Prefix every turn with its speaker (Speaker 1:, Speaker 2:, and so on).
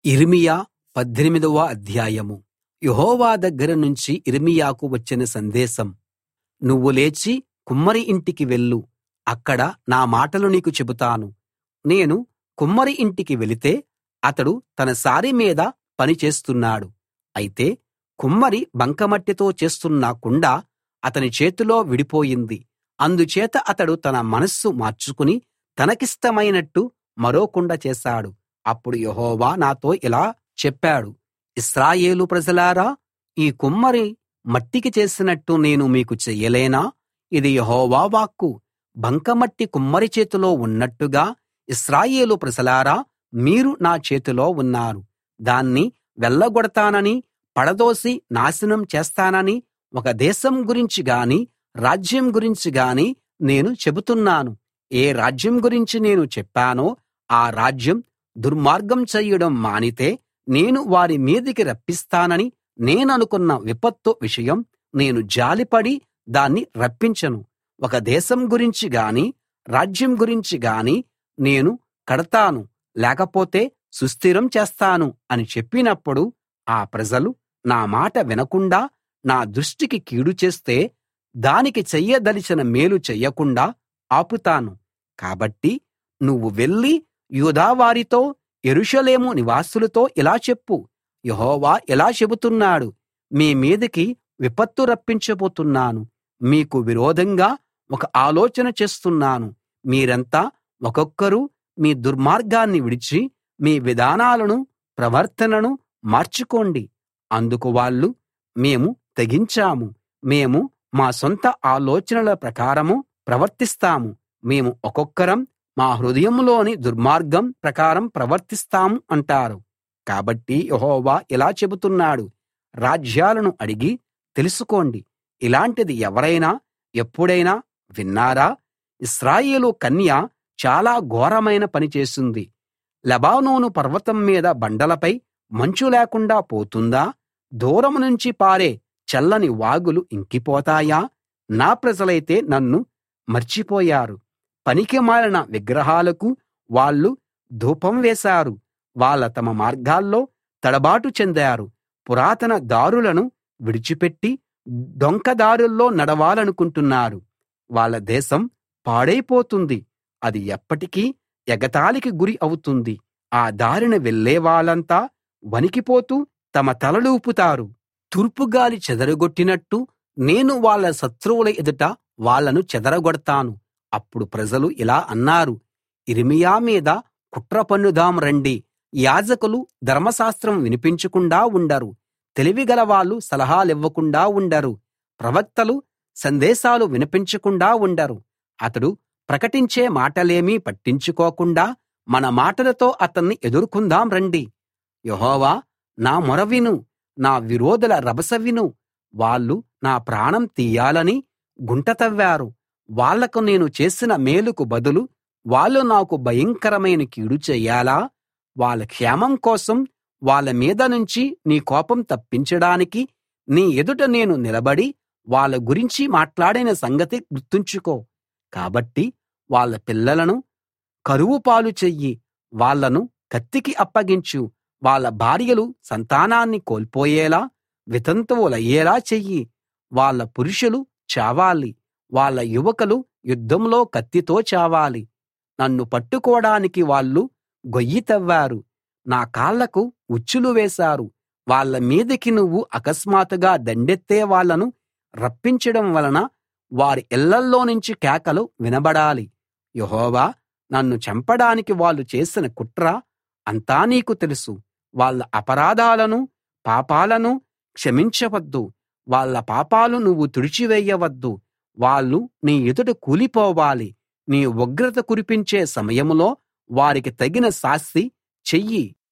Speaker 1: యిర్మీయా 18వ అధ్యాయం. యెహోవా దగ్గర నుంచి యిర్మీయాకు వచ్చిన సందేశం. నువ్వు లేచి కుమ్మరి ఇంటికి వెళ్ళు, అక్కడ నా మాటలు నీకు చెబుతాను. నేను కుమ్మరి ఇంటికి వెళితే అతడు తన సారె మీద పని చేస్తున్నాడు. అయితే కుమ్మరి బంకమట్టితో చేస్తున్న కుండ అతని చేతిలో విడిపోయింది. అందుచేత అతడు తన మనస్సు మార్చుకుని తనకిష్టమైనట్టు మరో కుండ చేశాడు. అప్పుడు యెహోవా నాతో ఇలా చెప్పాడు, ఇశ్రాయేలు ప్రజలారా, ఈ కుమ్మరి మట్టికి చేసినట్టు నేను మీకు చెయ్యలేనా? ఇది యెహోవా వాక్కు. బంకమట్టి కుమ్మరి చేతిలో ఉన్నట్టుగా ఇశ్రాయేలు ప్రజలారా, మీరు నా చేతిలో ఉన్నారు. దాన్ని వెళ్ళగొడతానని, పడదోసి నాశనం చేస్తానని ఒక దేశం గురించి గానీ రాజ్యం గురించి గానీ నేను చెబుతున్నాను. ఏ రాజ్యం గురించి నేను చెప్పానో ఆ రాజ్యం దుర్మార్గం చెయ్యడం మానితే నేను వారి మీదికి రప్పిస్తానని నేననుకున్న విపత్తు విషయం నేను జాలిపడి దాన్ని రప్పించను. ఒక దేశం గురించి గానీ రాజ్యం గురించి గానీ నేను కడతాను, లేకపోతే సుస్థిరం చేస్తాను అని చెప్పినప్పుడు ఆ ప్రజలు నా మాట వినకుండా నా దృష్టికి కీడు చేస్తే దానికి చెయ్యదలిచిన మేలు చెయ్యకుండా ఆపుతాను. కాబట్టి నువ్వు వెళ్లి యూదా వారితో, యెరూషలేము నివాసులతో ఇలా చెప్పు, యెహోవా ఇలా చెబుతున్నాడు, మీ మీదికి విపత్తు రప్పించబోతున్నాను. మీకు విరోధంగా ఒక ఆలోచన చేస్తున్నాను. మీరంతా ఒక్కొక్కరు మీ దుర్మార్గాన్ని విడిచి మీ విధానాలను, ప్రవర్తనను మార్చుకోండి. అందుకు వాళ్ళు, మేము తెగించాము, మేము మా సొంత ఆలోచనల ప్రకారం ప్రవర్తిస్తాము, మేము ఒక్కొక్కరం మా హృదయంలోని దుర్మార్గం ప్రకారం ప్రవర్తిస్తాం అంటారు. కాబట్టి యెహోవా ఇలా చెబుతున్నాడు, రాజ్యాలను అడిగి తెలుసుకోండి, ఇలాంటిది ఎవరైనా ఎప్పుడైనా విన్నారా? ఇశ్రాయేలు కన్య చాలా ఘోరమైన పని చేసింది. లెబానోను పర్వతం మీద బండలపై మంచు లేకుండా పోతుందా? దూరం నుంచి పారే చల్లని వాగులు ఇంకిపోతాయా? నా ప్రజలైతే నన్ను మర్చిపోయారు. పనికిమాలిన విగ్రహాలకు వాళ్ళు ధూపం వేశారు. తమ మార్గాల్లో తడబాటు చెందారు. పురాతన దారులను విడిచిపెట్టి డొంక దారుల్లో నడవాలనుకుంటున్నారు. వాళ్ళ దేశం పాడైపోతుంది. అది ఎప్పటికీ ఎగతాళికి గురి అవుతుంది. ఆ దారిన వెళ్ళే వాళ్ళంతా వణికిపోతూ తమ తలలూపుతారు. తూర్పుగాలి చెదరగొట్టినట్టు నేను వాళ్ళ శత్రువుల ఎదుట వాళ్ళను చెదరగొడతాను. అప్పుడు ప్రజలు ఇలా అన్నారు, యిర్మీయా మీద కుట్ర పన్నుదాం రండి. యాజకులు ధర్మశాస్త్రం వినిపించకుండా ఉండరు. తెలివిగల వాళ్ళు సలహాలివ్వకుండా ఉండరు. ప్రవక్తలు సందేశాలు వినిపించకుండా ఉండరు. అతడు ప్రకటించే మాటలేమీ పట్టించుకోకుండా మన మాటలతో అతన్ని ఎదుర్కొందాం రండి. యెహోవా, నా మొర విను, నా విరోధుల రభస విను. వాళ్ళు నా ప్రాణం తీయాలని గుంట తవ్వారు. వాళ్లకు నేను చేసిన మేలుకు బదులు వాళ్ళు నాకు భయంకరమైన కీడు చెయ్యాలా? వాళ్ళ క్షేమం కోసం వాళ్ళ మీద నుంచి నీ కోపం తప్పించడానికి నీ ఎదుట నేను నిలబడి వాళ్ళ గురించి మాట్లాడిన సంగతి గుర్తుంచుకో. కాబట్టి వాళ్ళ పిల్లలను కరువు పాలు చెయ్యి, వాళ్ళను కత్తికి అప్పగించు. వాళ్ళ భార్యలు సంతానాన్ని కోల్పోయేలా, వితంతువులయ్యేలా చెయ్యి. వాళ్ళ పురుషులు చావాలి, వాళ్ళ యువకులు యుద్ధంలో కత్తితో చావాలి. నన్ను పట్టుకోడానికి వాళ్ళు గొయ్యి తవ్వారు, నా కాళ్లకు ఉచ్చులు వేశారు. వాళ్ళ మీదికి నువ్వు అకస్మాత్తుగా దండెత్తే వాళ్ళను రప్పించడం వలన వారి ఇళ్ళల్లోనుంచి కేకలు వినబడాలి. యెహోవా, నన్ను చంపడానికి వాళ్ళు చేసిన కుట్ర అంతా నీకు తెలుసు. వాళ్ళ అపరాధాలను, పాపాలను క్షమించవద్దు. వాళ్ళ పాపాలు నువ్వు తుడిచివేయవద్దు. వాళ్ళు నీ ఎదుట కూలిపోవాలి. నీ ఉగ్రత కురిపించే సమయంలో వారికి తగిన శాస్తి చెయ్యి.